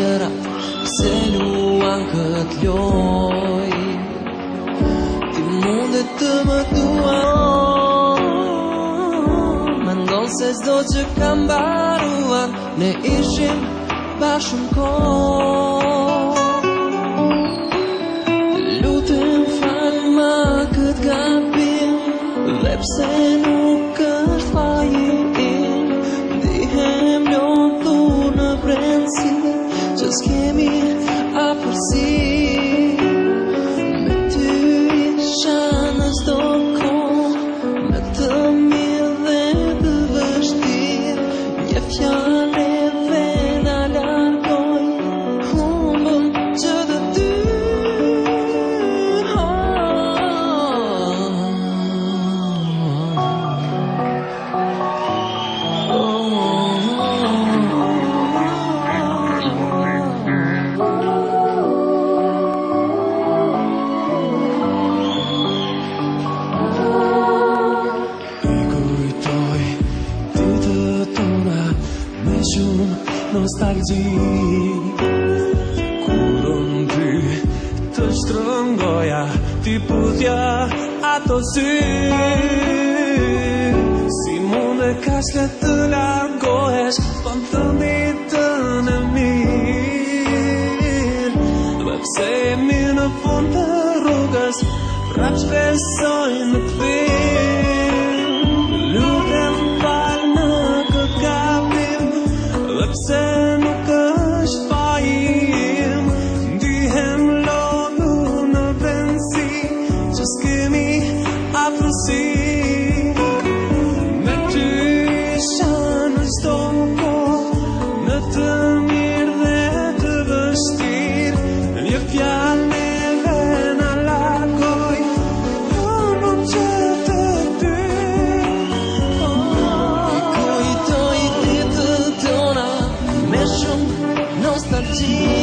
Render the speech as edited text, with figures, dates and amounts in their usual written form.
gjëra, pse luan këtë loj. Ti mundet të më duan, mendon se s'do që kam mbaruar, ne ishim bashkë kohë. Lutem falma këtë gabim, dhe pse nuk është faji im, ndihem lodhur në brendësi, që s'kemi afërsi. Me ty isha në çdo kohë, me të mirë dhe të vështirë, një fjalë dhe na largoj, humbëm që të dy. Nostalgji, kur unë ty të shtrëngoja, ti puthja ato sy. Si mund e kaq le të largohesh, po më thëni të në mirë, dhe pse jemi në fund të rrugës, prap shpresoj në kthim. Lutem fal në këtë gabim, dhe pse nuk është faji im, ndihem lodhur në brendësi, që s'kemi afërsi. Me ty isha në çdo kohë, në të mirë dhe të vështirë, një fjalë neve na largoj, humbëm që të dy. Kujtoj ditët tona me shumë nostalgji.